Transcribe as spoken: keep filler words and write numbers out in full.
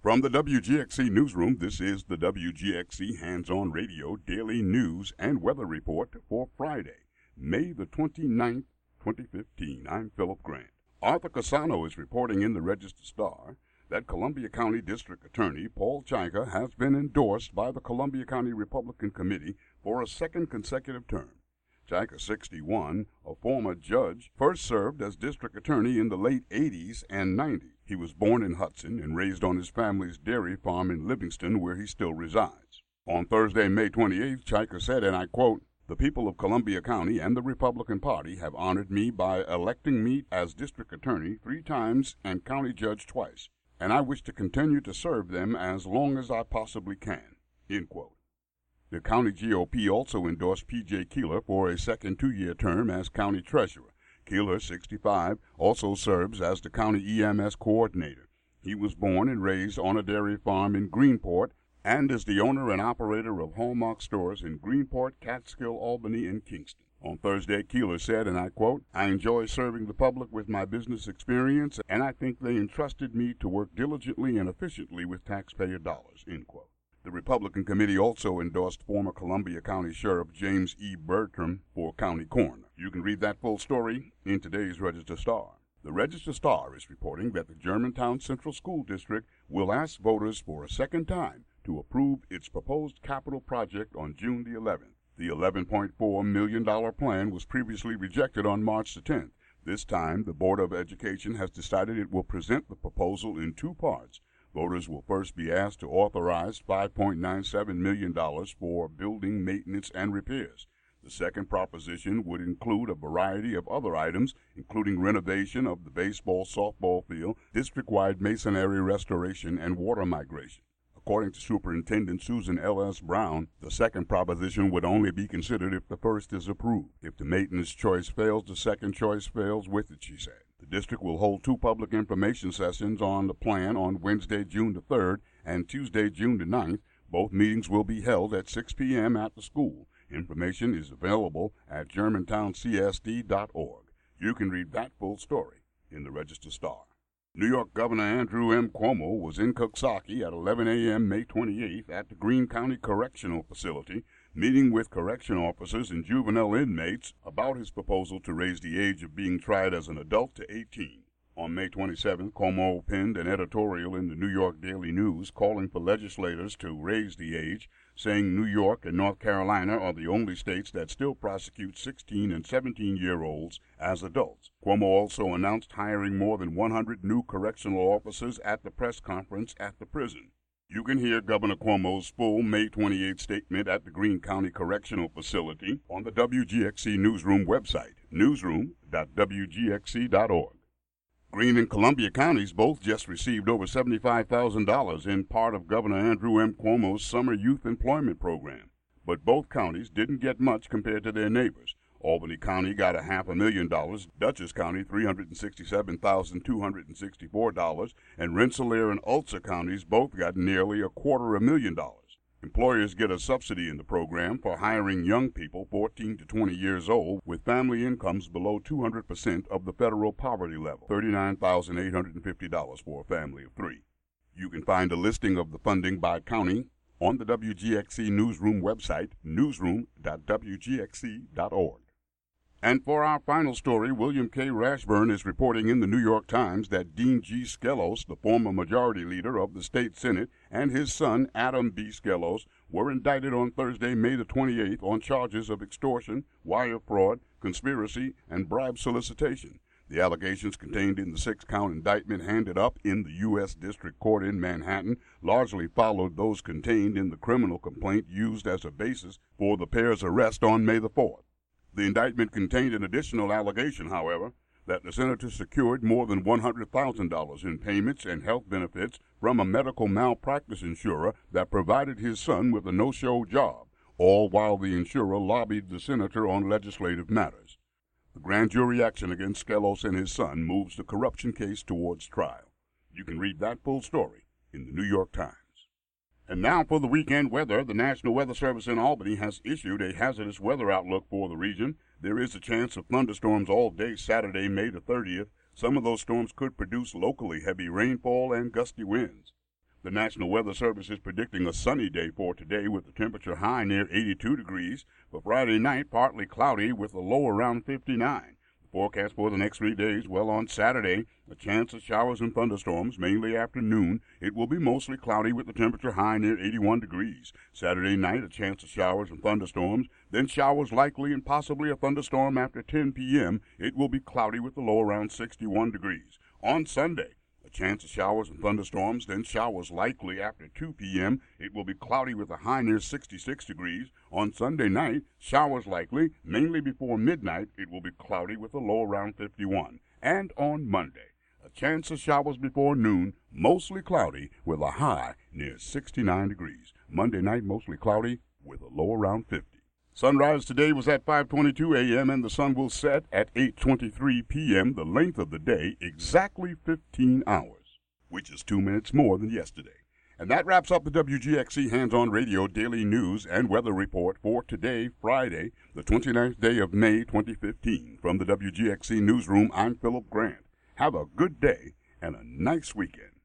From the W G X C Newsroom, this is the W G X C Hands-On Radio Daily News and Weather Report for Friday, May the twenty-ninth, twenty fifteen. I'm Philip Grant. Arthur Cassano is reporting in the Register-Star that Columbia County District Attorney Paul Chika has been endorsed by the Columbia County Republican Committee for a second consecutive term. Chika, sixty-one, a former judge, first served as district attorney in the late eighties and nineties. He was born in Hudson and raised on his family's dairy farm in Livingston, where he still resides. On Thursday, May twenty-eighth, Chika said, and I quote, "The people of Columbia County and the Republican Party have honored me by electing me as district attorney three times and county judge twice, and I wish to continue to serve them as long as I possibly can." End quote. The county G O P also endorsed P J Keeler for a second two-year term as county treasurer. Keeler, sixty-five, also serves as the county E M S coordinator. He was born and raised on a dairy farm in Greenport and is the owner and operator of Hallmark stores in Greenport, Catskill, Albany, and Kingston. On Thursday, Keeler said, and I quote, "I enjoy serving the public with my business experience, and I think they entrusted me to work diligently and efficiently with taxpayer dollars." End quote. The Republican committee also endorsed former Columbia County Sheriff James E. Bertram for county coroner. You can read that full story in today's Register-Star. The Register-Star is reporting that the Germantown Central School District will ask voters for a second time to approve its proposed capital project on June the eleventh. The eleven point four million dollars plan was previously rejected on March the tenth. This time, the Board of Education has decided it will present the proposal in two parts. Voters will first be asked to authorize five point nine seven million dollars for building maintenance and repairs. The second proposition would include a variety of other items, including renovation of the baseball, softball field, district-wide masonry restoration, and water migration. According to Superintendent Susan L S. Brown, the second proposition would only be considered if the first is approved. If the maintenance choice fails, the second choice fails with it, she said. The district will hold two public information sessions on the plan on Wednesday, June the third, and Tuesday, June the ninth. Both meetings will be held at six p.m. at the school. Information is available at germantown c s d dot org. You can read that full story in the Register-Star. New York Governor Andrew M. Cuomo was in Coxsackie at eleven a.m. May twenty-eighth at the Greene County Correctional Facility, meeting with correction officers and juvenile inmates about his proposal to raise the age of being tried as an adult to eighteen. On May twenty-seventh, Cuomo penned an editorial in the New York Daily News calling for legislators to raise the age, saying New York and North Carolina are the only states that still prosecute sixteen and seventeen-year-olds as adults. Cuomo also announced hiring more than one hundred new correctional officers at the press conference at the prison. You can hear Governor Cuomo's full May twenty-eighth statement at the Greene County Correctional Facility on the W G X C Newsroom website, newsroom dot w g x c dot org. Greene and Columbia counties both just received over seventy-five thousand dollars in part of Governor Andrew M. Cuomo's summer youth employment program. But both counties didn't get much compared to their neighbors. Albany County got a half a million dollars, Dutchess County three hundred sixty-seven thousand two hundred sixty-four dollars, and Rensselaer and Ulster counties both got nearly a quarter a million dollars. Employers get a subsidy in the program for hiring young people fourteen to twenty years old with family incomes below two hundred percent of the federal poverty level, thirty-nine thousand eight hundred fifty dollars for a family of three. You can find a listing of the funding by county on the W G X C Newsroom website, newsroom dot w g x c dot org. And for our final story, William K. Rashburn is reporting in the New York Times that Dean G. Skelos, the former majority leader of the state Senate, and his son, Adam B. Skelos, were indicted on Thursday, May the twenty-eighth, on charges of extortion, wire fraud, conspiracy, and bribe solicitation. The allegations contained in the six-count indictment handed up in the U S District Court in Manhattan largely followed those contained in the criminal complaint used as a basis for the pair's arrest on May the fourth. The indictment contained an additional allegation, however, that the senator secured more than one hundred thousand dollars in payments and health benefits from a medical malpractice insurer that provided his son with a no-show job, all while the insurer lobbied the senator on legislative matters. The grand jury action against Skelos and his son moves the corruption case towards trial. You can read that full story in the New York Times. And now for the weekend weather. The National Weather Service in Albany has issued a hazardous weather outlook for the region. There is a chance of thunderstorms all day Saturday, May the thirtieth. Some of those storms could produce locally heavy rainfall and gusty winds. The National Weather Service is predicting a sunny day for today with the temperature high near eighty-two degrees. For Friday night, partly cloudy with a low around fifty-nine. The forecast for the next three days, well, on Saturday, a chance of showers and thunderstorms, mainly afternoon. It will be mostly cloudy with the temperature high near eighty-one degrees. Saturday night, a chance of showers and thunderstorms, then showers likely and possibly a thunderstorm after ten p.m. It will be cloudy with the low around sixty-one degrees. On Sunday, a chance of showers and thunderstorms, then showers likely after two p.m. It will be cloudy with a high near sixty-six degrees. On Sunday night, showers likely, mainly before midnight. It will be cloudy with a low around fifty-one. And on Monday, a chance of showers before noon, mostly cloudy with a high near sixty-nine degrees. Monday night, mostly cloudy with a low around fifty. Sunrise today was at five twenty-two a.m. and the sun will set at eight twenty-three p.m. The length of the day, exactly fifteen hours, which is two minutes more than yesterday. And that wraps up the W G X C Hands-On Radio Daily News and Weather Report for today, Friday, the twenty-ninth day of May, twenty fifteen. From the W G X C Newsroom, I'm Philip Grant. Have a good day and a nice weekend.